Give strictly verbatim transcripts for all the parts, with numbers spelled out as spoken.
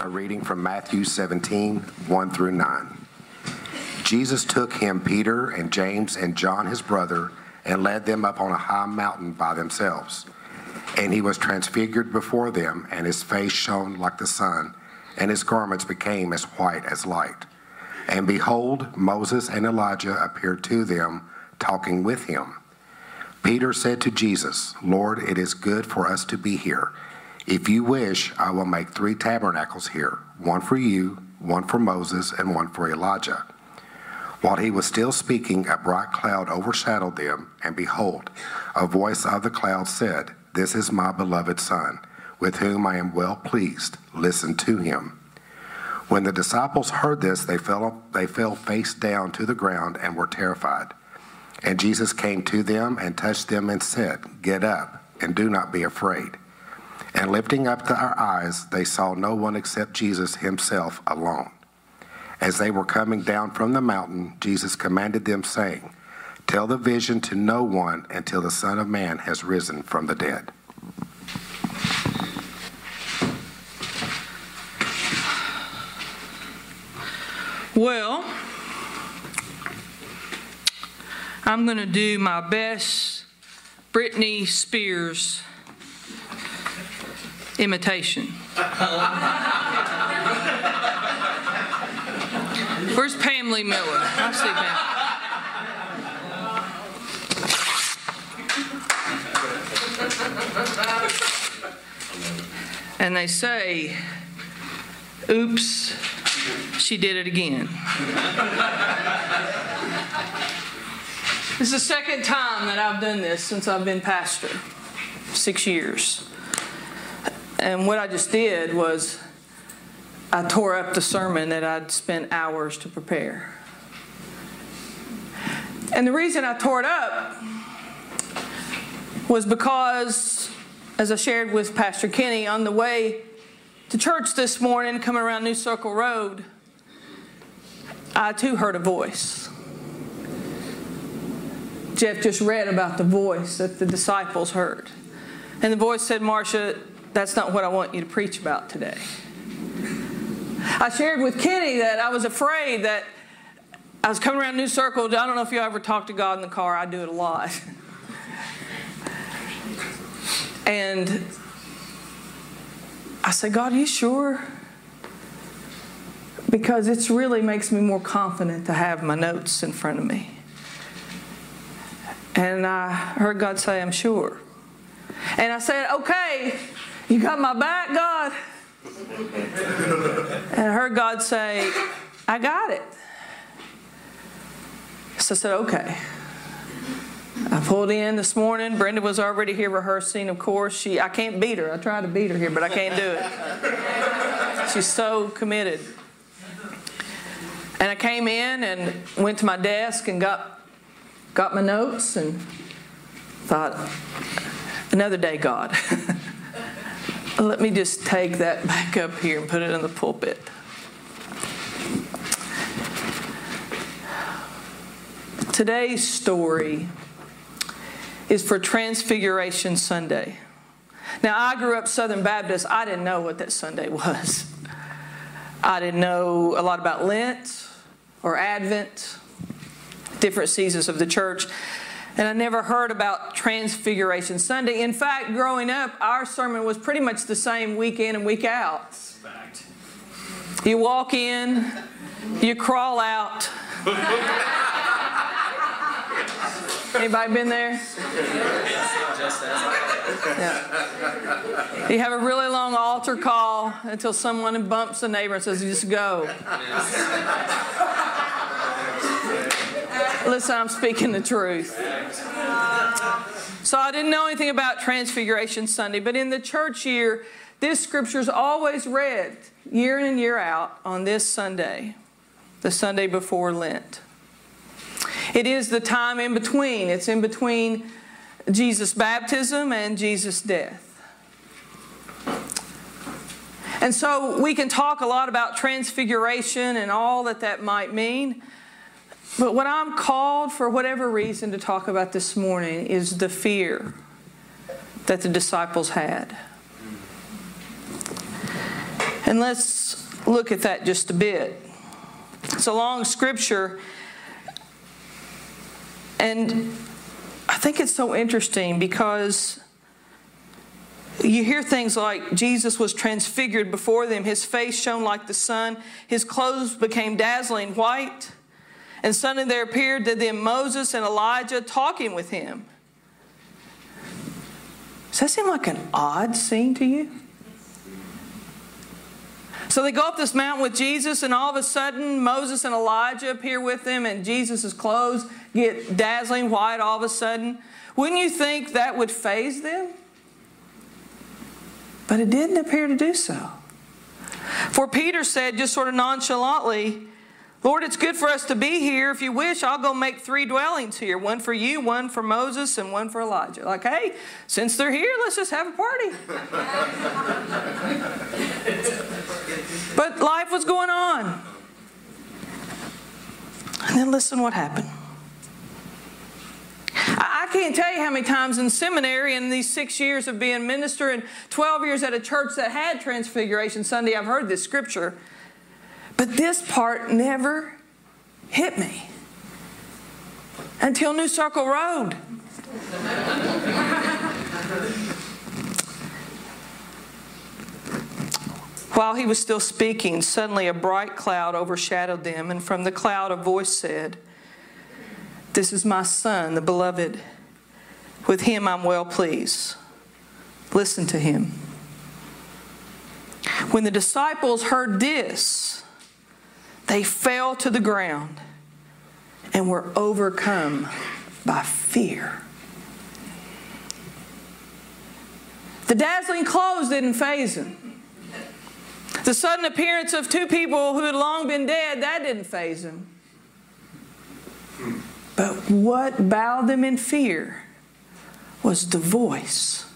A reading from Matthew seventeen, one through nine. Jesus took him, Peter and James and John his brother, and led them up on a high mountain by themselves. And he was transfigured before them, and his face shone like the sun, and his garments became as white as light. And behold, Moses and Elijah appeared to them, talking with him. Peter said to Jesus, Lord, it is good for us to be here. If you wish, I will make three tabernacles here, one for you, one for Moses, and one for Elijah. While he was still speaking, a bright cloud overshadowed them, and behold, a voice of the cloud said, This is my beloved Son, with whom I am well pleased. Listen to him. When the disciples heard this, they fell, they fell face down to the ground and were terrified. And Jesus came to them and touched them and said, Get up, and do not be afraid. And lifting up their eyes, they saw no one except Jesus himself alone. As they were coming down from the mountain, Jesus commanded them, saying, Tell the vision to no one until the Son of Man has risen from the dead. Well, I'm going to do my best Britney Spears imitation. Where's Pamela Miller? I see Pam. And they say, oops, she did it again. This is the second time that I've done this since I've been pastor, six years. And what I just did was I tore up the sermon that I'd spent hours to prepare. And the reason I tore it up was because, as I shared with Pastor Kenny, on the way to church this morning, coming around New Circle Road, I too heard a voice. Jeff just read about the voice that the disciples heard. And the voice said, Marcia, that's not what I want you to preach about today. I shared with Kenny that I was afraid that I was coming around New Circle. I don't know if you ever talk to God in the car. I do it a lot. And I said, God, are you sure? Because it really makes me more confident to have my notes in front of me. And I heard God say, I'm sure. And I said, okay, you got my back, God? And I heard God say, I got it. So I said, okay. I pulled in this morning. Brenda was already here rehearsing, of course. She, I can't beat her. I tried to beat her here, but I can't do it. She's so committed. And I came in and went to my desk and got got my notes and thought, another day, God. Let me just take that back up here and put it in the pulpit. Today's story is for Transfiguration Sunday. Now, I grew up Southern Baptist. I didn't know what that Sunday was. I didn't know a lot about Lent or Advent, different seasons of the church. And I never heard about Transfiguration Sunday. In fact, growing up, our sermon was pretty much the same week in and week out. Fact. You walk in, you crawl out. Anybody been there? Yeah. You have a really long altar call until someone bumps the neighbor and says, just go. Listen, I'm speaking the truth. So I didn't know anything about Transfiguration Sunday, but in the church year, this scripture is always read year in and year out on this Sunday, the Sunday before Lent. It is the time in between. It's in between Jesus' baptism and Jesus' death. And so we can talk a lot about transfiguration and all that that might mean. But what I'm called, for whatever reason, to talk about this morning is the fear that the disciples had. And let's look at that just a bit. It's a long scripture, and I think it's so interesting because you hear things like Jesus was transfigured before them. His face shone like the sun. His clothes became dazzling white. And suddenly there appeared to them Moses and Elijah talking with him. Does that seem like an odd scene to you? So they go up this mountain with Jesus, and all of a sudden Moses and Elijah appear with them, and Jesus' clothes get dazzling white all of a sudden. Wouldn't you think that would faze them? But it didn't appear to do so. For Peter said, just sort of nonchalantly, Lord, it's good for us to be here. If you wish, I'll go make three dwellings here. One for you, one for Moses, and one for Elijah. Like, hey, since they're here, let's just have a party. But life was going on. And then listen what happened. I can't tell you how many times in seminary in these six years of being minister and twelve years at a church that had Transfiguration Sunday, I've heard this scripture. But this part never hit me until New Circle Road. While he was still speaking, suddenly a bright cloud overshadowed them, and from the cloud a voice said, "This is my Son, the beloved. With him I'm well pleased. Listen to him." When the disciples heard this, they fell to the ground and were overcome by fear. The dazzling clothes didn't faze them. The sudden appearance of two people who had long been dead, that didn't faze them. But what bowed them in fear was the voice.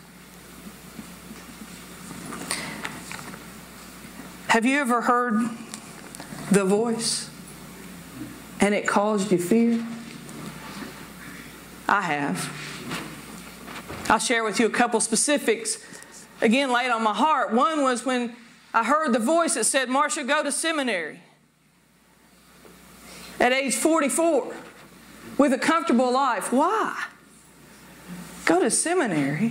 Have you ever heard the voice and it caused you fear? I have. I'll share with you a couple specifics, again, laid on my heart. One was when I heard the voice that said, "Marcia, go to seminary." At age forty-four, with a comfortable life. Why? Go to seminary?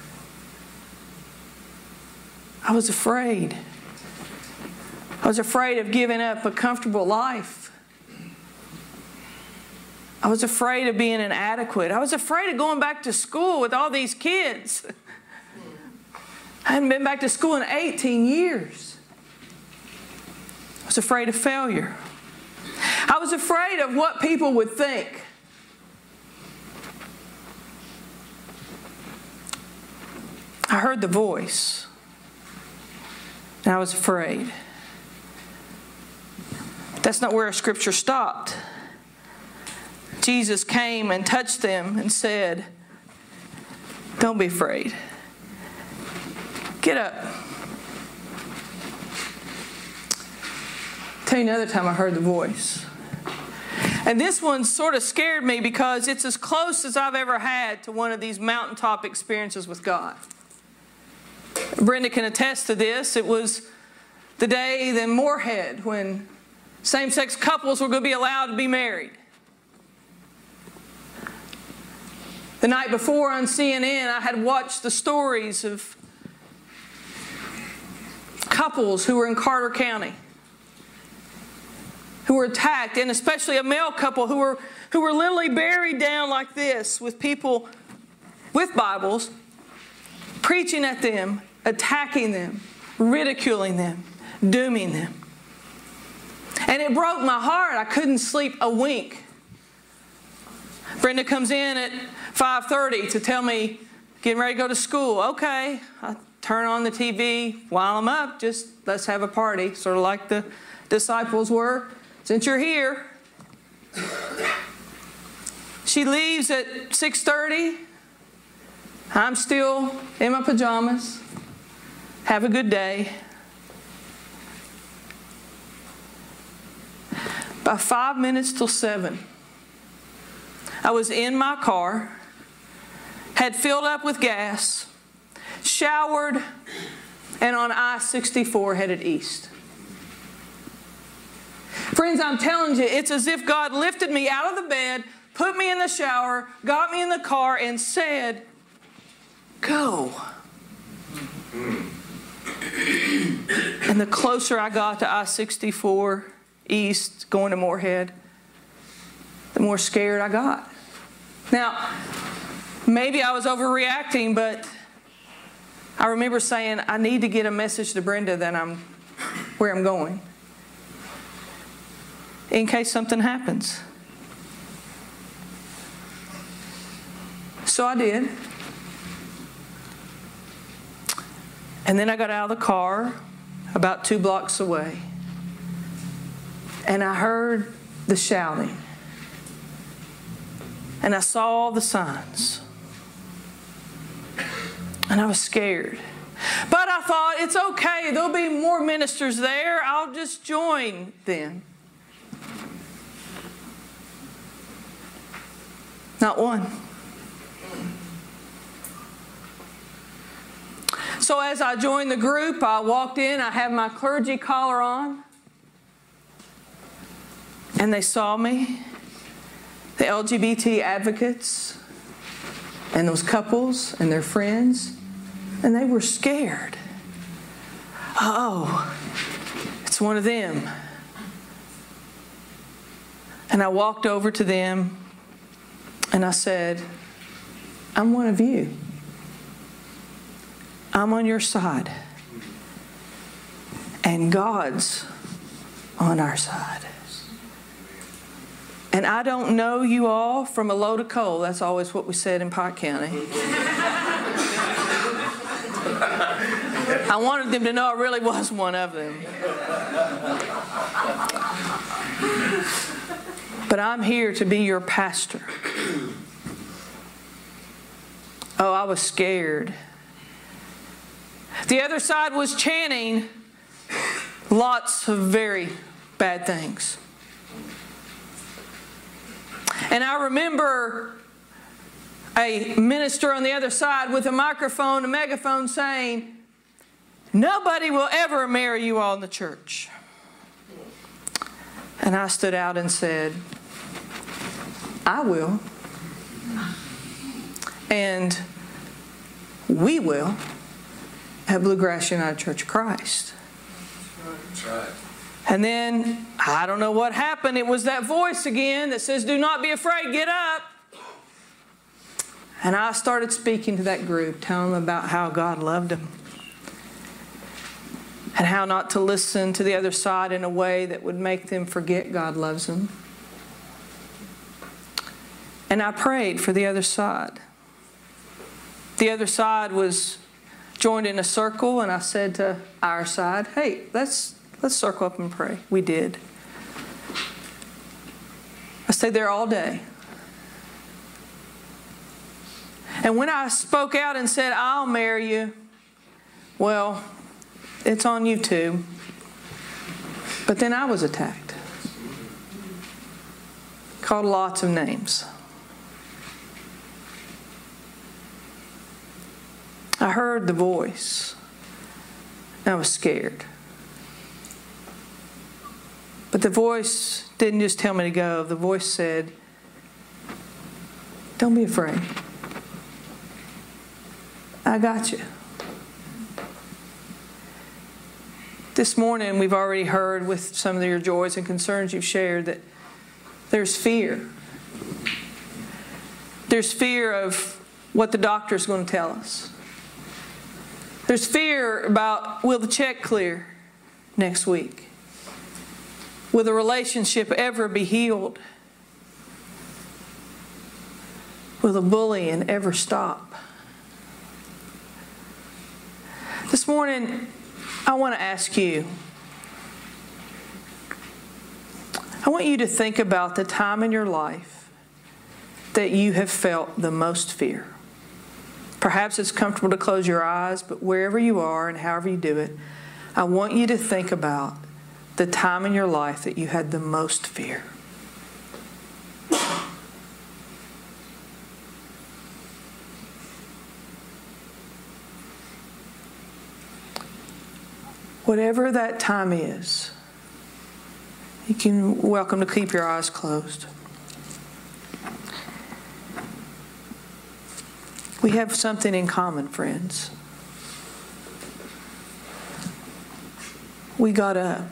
I was afraid. I was afraid of giving up a comfortable life. I was afraid of being inadequate. I was afraid of going back to school with all these kids. I hadn't been back to school in eighteen years. I was afraid of failure. I was afraid of what people would think. I heard the voice, and I was afraid. That's not where our scripture stopped. Jesus came and touched them and said, "Don't be afraid. Get up." Tell you another time I heard the voice. And this one sort of scared me because it's as close as I've ever had to one of these mountaintop experiences with God. Brenda can attest to this. It was the day in Moorhead when same-sex couples were going to be allowed to be married. The night before on C N N, I had watched the stories of couples who were in Carter County who were attacked, and especially a male couple who were who were literally buried down like this with people with Bibles preaching at them, attacking them, ridiculing them, dooming them. And it broke my heart. I couldn't sleep a wink. Brenda comes in at five thirty to tell me, getting ready to go to school. Okay, I turn on the T V while I'm up. Just let's have a party, sort of like the disciples were. Since you're here. She leaves at six thirty. I'm still in my pajamas. Have a good day. By five minutes till seven, I was in my car, had filled up with gas, showered, and on I sixty-four headed east. Friends, I'm telling you, it's as if God lifted me out of the bed, put me in the shower, got me in the car, and said, go. And the closer I got to I sixty-four east, going to Moorhead, the more scared I got. Now, maybe I was overreacting, but I remember saying, I need to get a message to Brenda that I'm where I'm going, in case something happens. So I did. And then I got out of the car about two blocks away, and I heard the shouting, and I saw all the signs, and I was scared. But I thought, it's okay, there'll be more ministers there, I'll just join them. Not one. So as I joined the group, I walked in, I had my clergy collar on, and they saw me, the L G B T advocates, and those couples and their friends, and they were scared. Oh, it's one of them. And I walked over to them, and I said, I'm one of you. I'm on your side. And God's on our side. And I don't know you all from a load of coal. That's always what we said in Pike County. I wanted them to know I really was one of them. But I'm here to be your pastor. Oh, I was scared. The other side was chanting lots of very bad things. And I remember a minister on the other side with a microphone, a megaphone, saying, nobody will ever marry you all in the church. And I stood out and said, I will. And we will at Bluegrass United Church of Christ. That's right. And then, I don't know what happened. It was that voice again that says, do not be afraid, get up. And I started speaking to that group, telling them about how God loved them. And how not to listen to the other side in a way that would make them forget God loves them. And I prayed for the other side. The other side was joined in a circle, and I said to our side, hey, let's let's circle up and pray. We did. I stayed there all day. And when I spoke out and said, I'll marry you, well, it's on YouTube. But then I was attacked. Called lots of names. I heard the voice. I was scared. But the voice didn't just tell me to go. The voice said, don't be afraid. I got you. This morning we've already heard with some of your joys and concerns you've shared that there's fear. There's fear of what the doctor's going to tell us. There's fear about, will the check clear next week? Will the relationship ever be healed? Will the bullying ever stop? This morning, I want to ask you, I want you to think about the time in your life that you have felt the most fear. Perhaps it's comfortable to close your eyes, but wherever you are and however you do it, I want you to think about the time in your life that you had the most fear. Whatever that time is, you can welcome to keep your eyes closed. We have something in common, friends. We got up,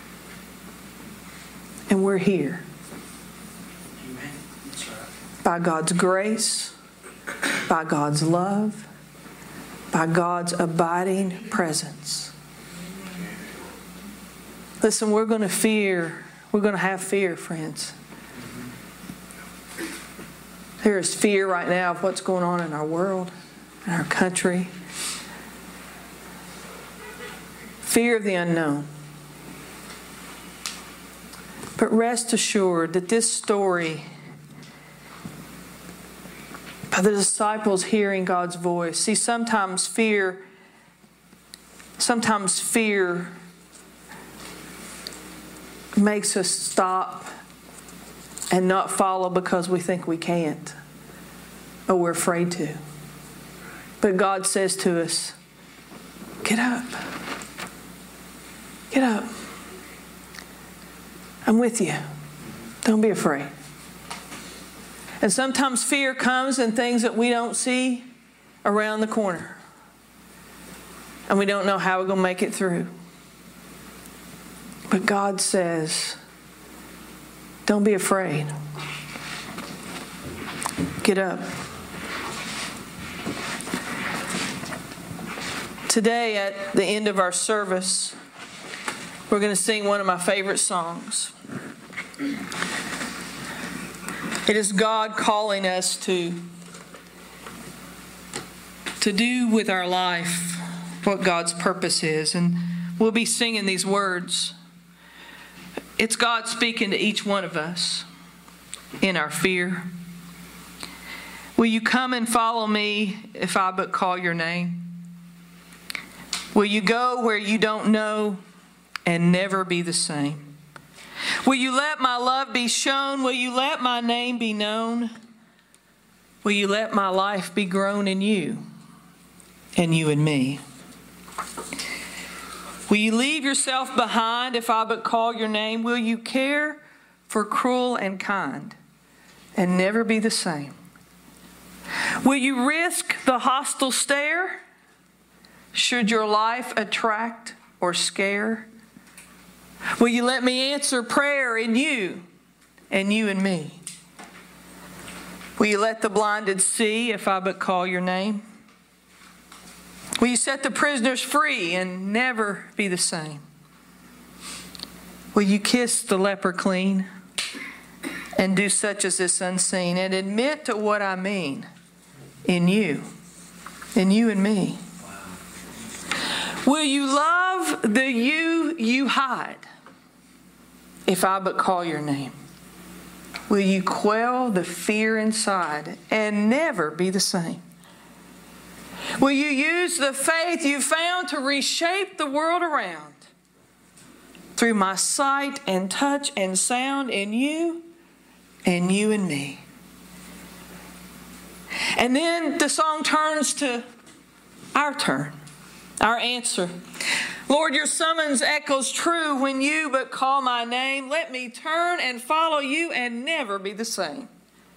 and we're here. Amen. That's right. By God's grace, by God's love, by God's abiding presence. Listen, we're going to fear. We're going to have fear, friends. There is fear right now of what's going on in our world, in our country. Fear of the unknown. But rest assured that this story, by the disciples hearing God's voice, see, sometimes fear, sometimes fear makes us stop and not follow because we think we can't or we're afraid to. But God says to us, get up. Get up. I'm with you. Don't be afraid. And sometimes fear comes in things that we don't see around the corner. And we don't know how we're going to make it through. But God says, don't be afraid. Get up. Today, at the end of our service, we're going to sing one of my favorite songs. It is God calling us to, to do with our life what God's purpose is. And we'll be singing these words. It's God speaking to each one of us in our fear. Will you come and follow me if I but call your name? Will you go where you don't know and never be the same? Will you let my love be shown? Will you let my name be known? Will you let my life be grown in you and you in me? Will you leave yourself behind if I but call your name? Will you care for cruel and kind and never be the same? Will you risk the hostile stare? Should your life attract or scare? Will you let me answer prayer in you and you in me? Will you let the blinded see if I but call your name? Will you set the prisoners free and never be the same? Will you kiss the leper clean and do such as this unseen and admit to what I mean in you, in you and me? Will you love the you you hide if I but call your name? Will you quell the fear inside and never be the same? Will you use the faith you found to reshape the world around through my sight and touch and sound in you and you and me? And then the song turns to our turn, our answer. Lord, your summons echoes true when you but call my name. Let me turn and follow you and never be the same.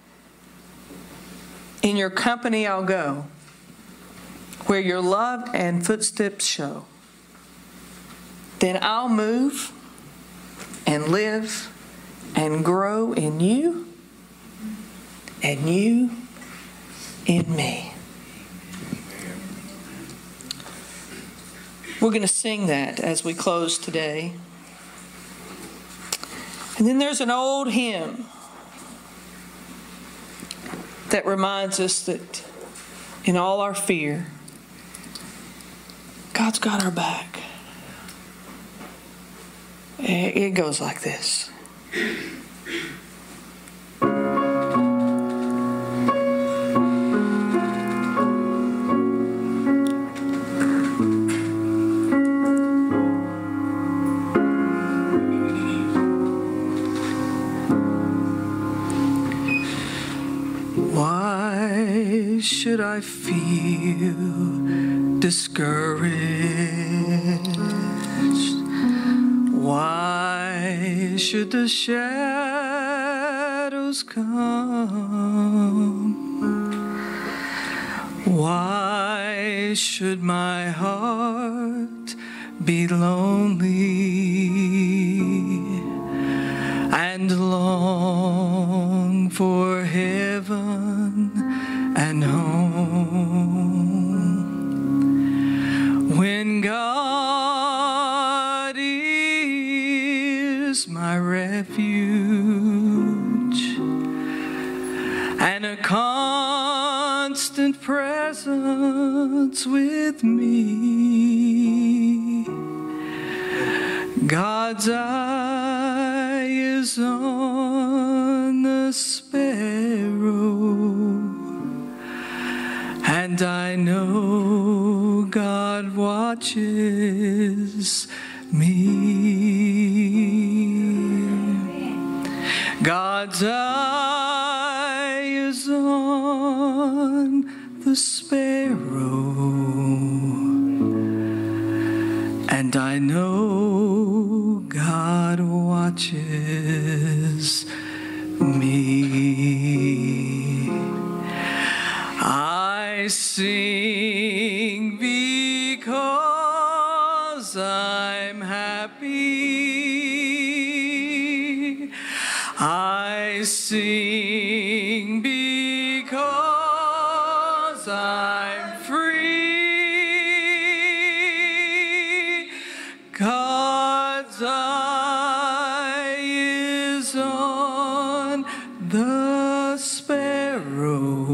In your company I'll go, where your love and footsteps show. Then I'll move and live and grow in you and you in me. We're going to sing that as we close today. And then there's an old hymn that reminds us that in all our fear, God's got our back. It goes like this. Why should I feel discouraged should the shadows come? Why should my heart be lonely and long for heaven and home, when God is my refuge and a constant presence with me? God's eye is on the sparrow, and I know God watches me. God's eye is on the sparrow, and I know God watches me. I sing because I'm happy. I sing because I'm free. God's eye is on the sparrow,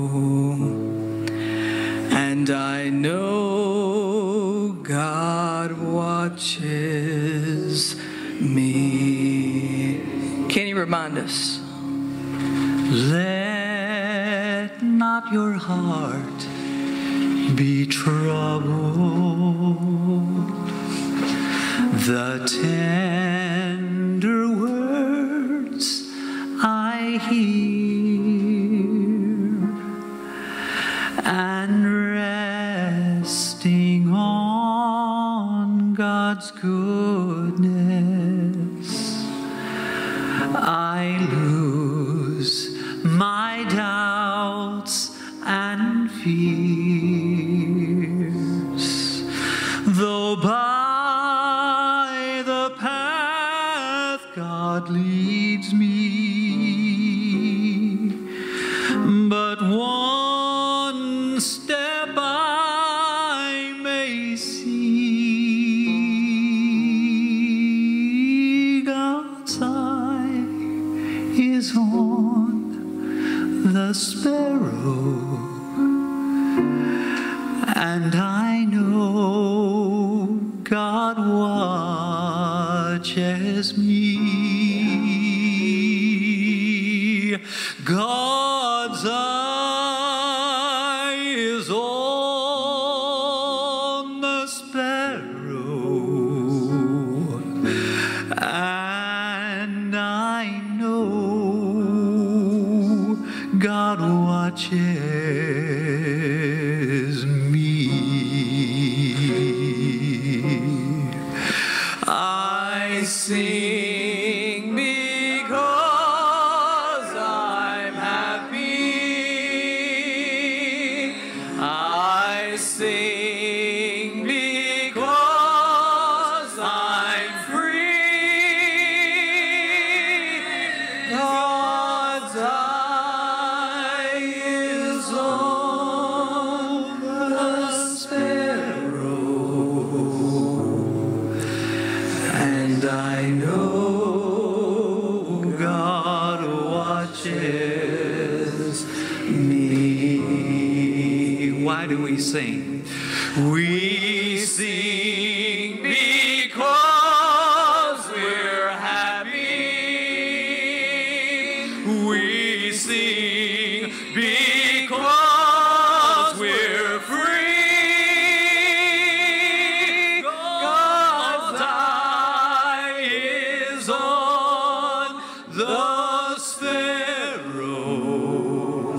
and I know God watches me. Can you remind us? Let not your heart be troubled. The tender words I hear, and resting on God's goodness, I lose my doubts and fears. Though by the path God leads me, but one step I may see, God's eye is on the sparrow, and I know God watches me. God's eye is on the sparrow, and I know God watches me. I sing because I'm happy. I sing because I'm free. God's eye is on the sparrow, and I know God watches me. Why do we sing? We sing because we're happy. We sing because we're free. God's eye is on the sparrow,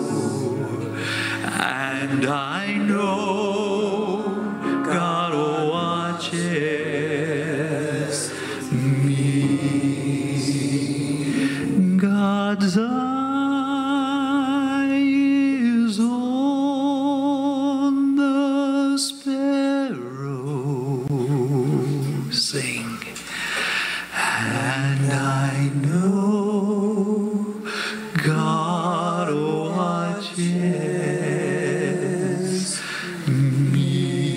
and I know God watches me. And I know God watches me.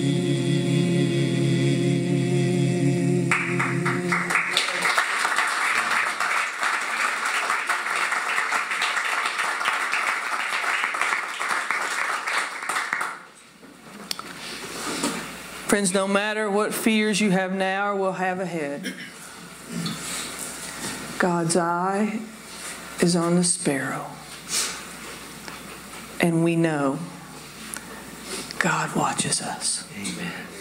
Friends, no matter what fears you have now or will have ahead, God's eye is on the sparrow. And we know God watches us. Amen.